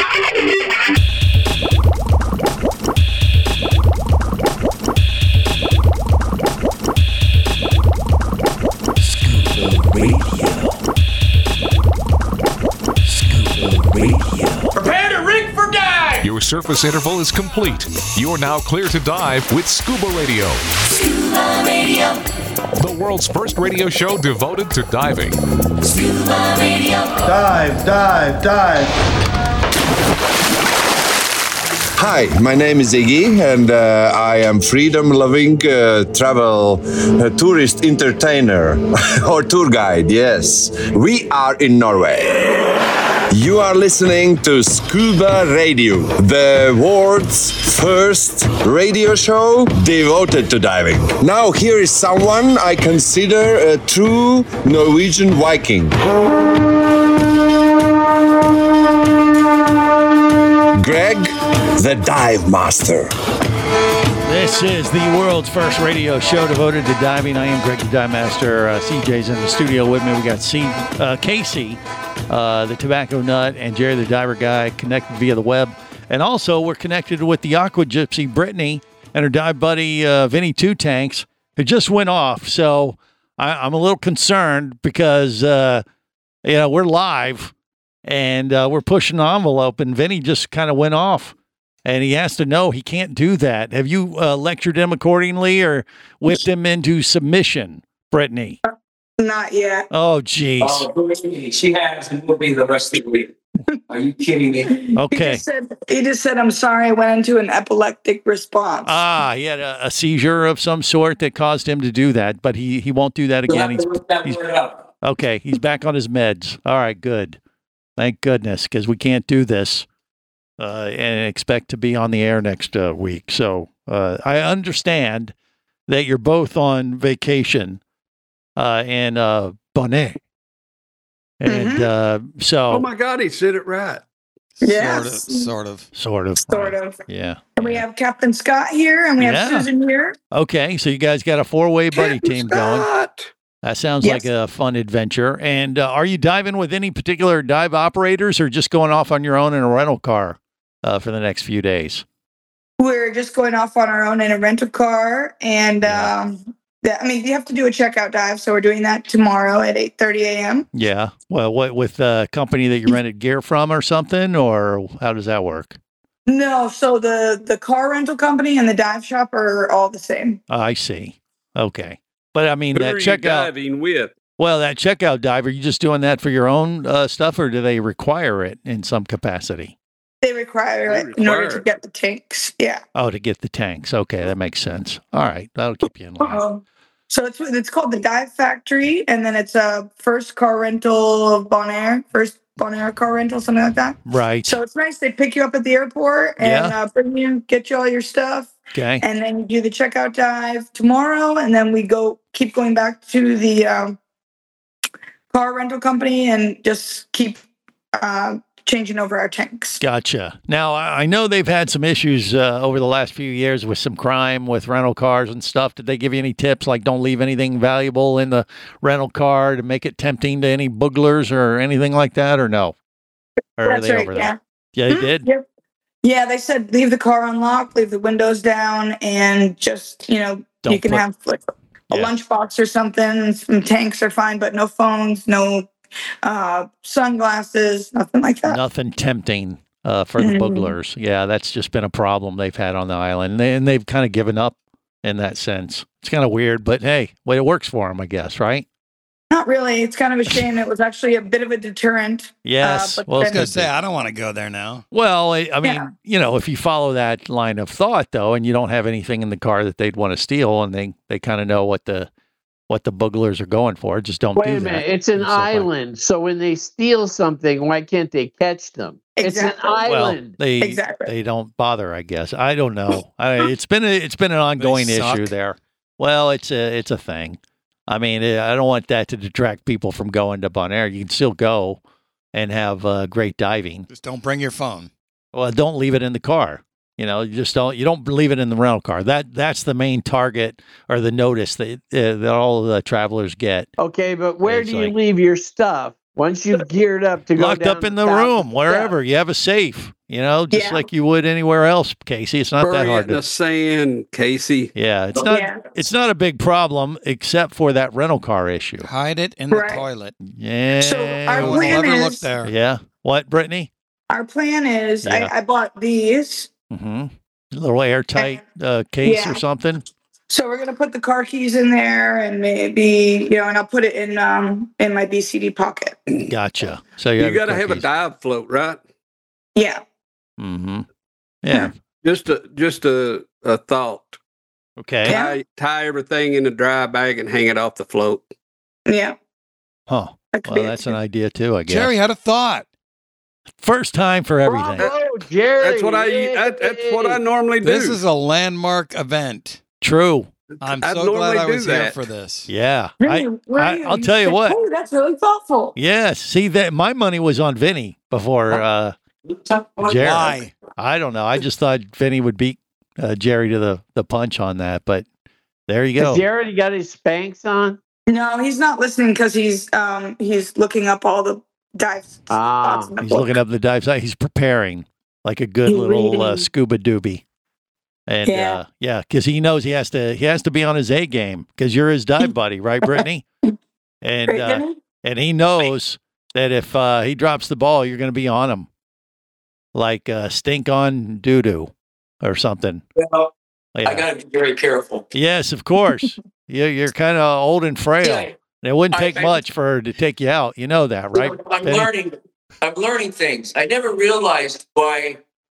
Prepare to rig for dive! Your surface interval is complete. You're now clear to dive with Scuba Radio. Scuba Radio. The world's first radio show devoted to diving. Scuba Radio. Dive, dive, dive. Hi, my name is Iggy, and I am freedom-loving travel tourist entertainer or tour guide, yes. We are in Norway. You are listening to Scuba Radio, the world's first radio show devoted to diving. Now here is someone I consider a true Norwegian Viking. Greg, the Dive Master. This is the world's first radio show devoted to diving. I am Greg the Dive Master. CJ's in the studio with me. We got Casey, the Tobacco Nut, and Jerry the Diver Guy connected via the web. And also, we're connected with the Aqua Gypsy, Brittany, and her dive buddy, Vinny Two Tanks, who just went off. So I'm a little concerned because, we're live and we're pushing the envelope, and Vinny just kind of went off. And he has to know he can't do that. Have you lectured him accordingly or whipped him into submission, Brittany? Not yet. Oh, geez. She has and will be the rest of the week. Are you kidding me? Okay. He just said, I'm sorry, I went into an epileptic response. He had a seizure of some sort that caused him to do that, but he won't do that again. Okay, he's back on his meds. All right, good. Thank goodness, because we can't do this. And expect to be on the air next week. So I understand that you're both on vacation in Bonaire. And so... Oh, my God, he said it right. Yes. Sort of. Yeah. And we have Captain Scott here, and we have Susan here. Okay, so you guys got a four-way buddy team going. That sounds like a fun adventure. And are you diving with any particular dive operators or just going off on your own in a rental car for the next few days? We're just going off on our own in a rental car. And, you have to do a checkout dive. So we're doing that tomorrow at 8:30 a.m. Yeah. Well, what with a company that you rented gear from or something? Or how does that work? No. So the car rental company and the dive shop are all the same. I see. Okay. But I mean, Who that are you checkout. diving with? Well, that checkout dive, are you just doing that for your own stuff, or do they require it in some capacity? They require it in order to get the tanks. Yeah. Oh, to get the tanks. Okay, that makes sense. All right, that'll keep you in line. So it's called the Dive Factory, and then it's a first car rental of Bonaire, first Bonaire car rental, something like that. Right. So it's nice. They pick you up at the airport and bring you, get you all your stuff. Okay. And then you do the checkout dive tomorrow, and then we keep going back to the car rental company and just keep changing over our tanks. Gotcha. Now, I know they've had some issues over the last few years with some crime with rental cars and stuff. Did they give you any tips, like don't leave anything valuable in the rental car to make it tempting to any booglers or anything like that, or no? Or That's are they right, over that? Yeah, they did? Yep. Yeah, they said leave the car unlocked, leave the windows down, and just, you can have like a lunchbox or something. Some tanks are fine, but no phones, no sunglasses, nothing like that. Nothing tempting for the booglers. Yeah, that's just been a problem they've had on the island. And they've kind of given up in that sense. It's kind of weird, but hey, it works for them, I guess, right? Not really. It's kind of a shame. It was actually a bit of a deterrent. Yes. Well, I was going to say, I don't want to go there now. Well, I mean, if you follow that line of thought, though, and you don't have anything in the car that they'd want to steal, and they kind of know what the booglers are going for, just don't do that. Wait a minute. It's an island. So when they steal something, why can't they catch them? Exactly. It's an island. Well, they don't bother, I guess. I don't know. It's been an ongoing issue there. Well, it's a thing. I mean, I don't want that to detract people from going to Bonaire. You can still go and have great diving. Just don't bring your phone. Well, don't leave it in the car. You don't leave it in the rental car. That's the main target or the notice that all the travelers get. Okay, but where do you leave your stuff once you've geared up to go locked up in the room, wherever you have a safe. just Yeah. like you would anywhere else, Casey. It's not Bury that it hard in the to. sand, Casey. Yeah, it's not. Yeah. It's not a big problem except for that rental car issue. Hide it in the Right. toilet. Yeah. So our No one will plan ever look is- there. Yeah. What, Brittany? Our plan is Yeah. I bought these. Mm-hmm. A little airtight case Yeah. or something. So we're gonna put the car keys in there, and maybe and I'll put it in my BCD pocket. Gotcha. So You got to have a dive float, right? Yeah. Mm-hmm. Yeah. Just a thought. Okay. Yeah. Tie everything in a dry bag and hang it off the float. Yeah. Huh. That could Well, be that's an idea too, I guess. Jerry had a thought. First time for everything. Bravo, Jerry. That's what I normally do. This is a landmark event. True. I'm I'd so glad I normally was do here that. for this. Yeah. Really? I'll tell you what. Oh, that's really thoughtful. Yes. See that my money was on Vinny before Jerry. Why? I don't know. I just thought Vinny would beat Jerry to the punch on that, but there you go. Has he already got his Spanx on? No, he's not listening because he's looking up all the dive spots in the He's book. looking up the dive site. He's preparing like a good He's little reading. scuba doobie. And Yeah. because he knows he has to be on his A game because you're his dive buddy, right, Brittany? And Right, Vinny? and he knows that if he drops the ball, you're going to be on him, like stink on doo doo or something. Well, Yeah. I got to be very careful. Yes, of course. You're kind of old and frail. Yeah. It wouldn't I- take much for her to take you out. You know that, right? I'm learning things. I never realized why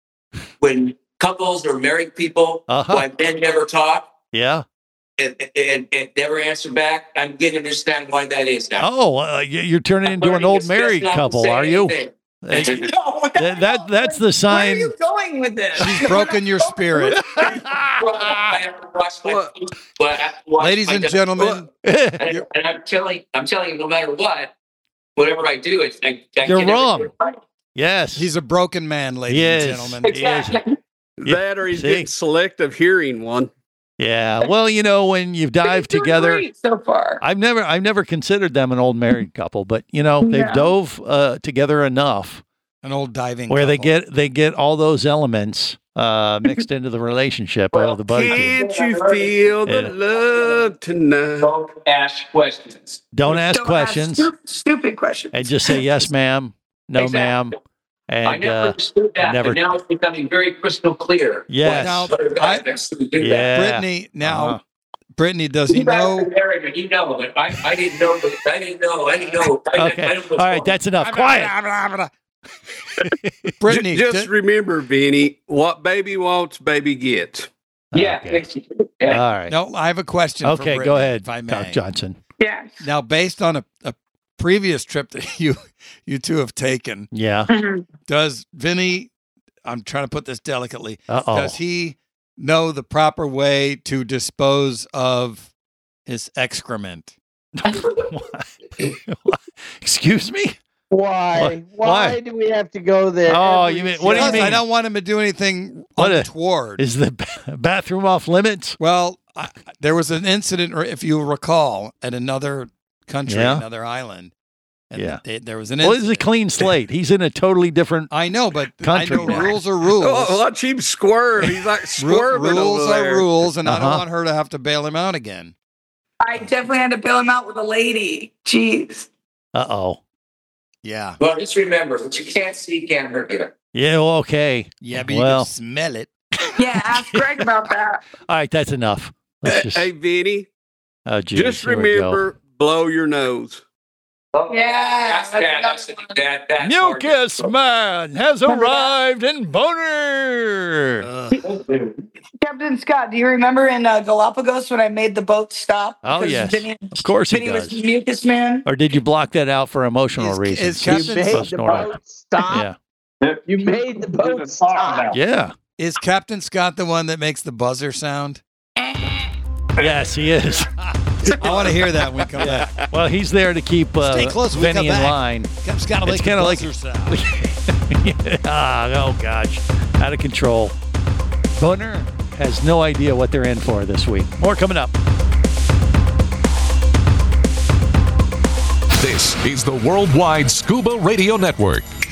when couples or married people, why men never talk Yeah. and never answer back. I'm getting to understand why that is now. Oh, you're turning into an learning old it's best married not to couple, say are you? anything. No, That's the where are sign. you going with this? She's broken your spirit. I haven't washed my feet, but I washed Ladies my and dog. gentlemen, And I'm telling you, no matter what, whatever I do, I You're can never wrong. do it right. Yes. he's a broken man, ladies Yes. and gentlemen. Exactly. That or he's See? getting selective hearing one. Yeah. Well, when you've dived Doing together, great so far. I've never considered them an old married couple, but they've No. dove together enough An old diving where couple. they get all those elements mixed into the relationship of the buddy team. Can't you feel the Yeah. love tonight? Don't ask questions. Don't ask Don't questions stupid questions. and just say yes, ma'am, no, Exactly. ma'am, I and never understood that, never- but now it's becoming very crystal clear. yes, Now, I actually do that. yeah. Brittany, now, Uh-huh. Brittany, does he You guys know? are married, and you know, but I didn't know. I didn't know. I Okay. don't All right, that's enough. Quiet. Brittany, Just remember, Vinny, what baby wants, baby gets. Yeah. Okay. Yeah. All right. no, I have a question. for Okay, Brittany, go ahead, if I Doc may. Johnson. Yes. Now, based on a previous trip that you two have taken, Yeah. Mhm. does Vinny? I'm trying to put this delicately. Uh-oh. Does he know the proper way to dispose of his excrement? Excuse me? Why? Why? Why do we have to go there? Oh, every you mean- what do you show? Because I mean? don't want him to do anything What a- untoward. Is the bathroom off limits? Well, there was an incident, or if you recall, at another country, Yeah. another island. And Yeah. there was an Well, incident. it's a clean slate. He's in a totally different. I know, but country I know now. rules are rules. Oh, watch him squirm. He's like squirming Rules over there. are rules, and I don't Uh-huh. want her to have to bail him out again. I definitely had to bail him out with a lady. Jeez. Uh-oh. Yeah. Well, just remember, what you can't see can't hurt you. Yeah, well, okay. Yeah, but Well. you can smell it. Yeah, ask Greg about that. All right, that's enough. Let's just, Hey, Vinny, oh, geez, just here we go. remember, blow your nose. Yeah, That's hard. Mucus Man has Remember that? arrived in Boner. Captain Scott, do you remember in Galapagos when I made the boat stop? Oh, Because yes. Vinny, Of course he Vinny was does. the mucus man. Or did you block that out for emotional Is reasons? Captain- You made Supposed the to snort boat stop. Yeah. You made the boat stop. Yeah. Is Captain Scott the one that makes the buzzer sound? Yes, he is. I want to hear that when we come back. Well, he's there to keep Stay close when we Vinny come in back. line. Captain Scott will It's make the kinda like- buzzer sound. Oh, gosh. Out of control. Boner has no idea what they're in for this week. More coming up. This is the Worldwide Scuba Radio Network.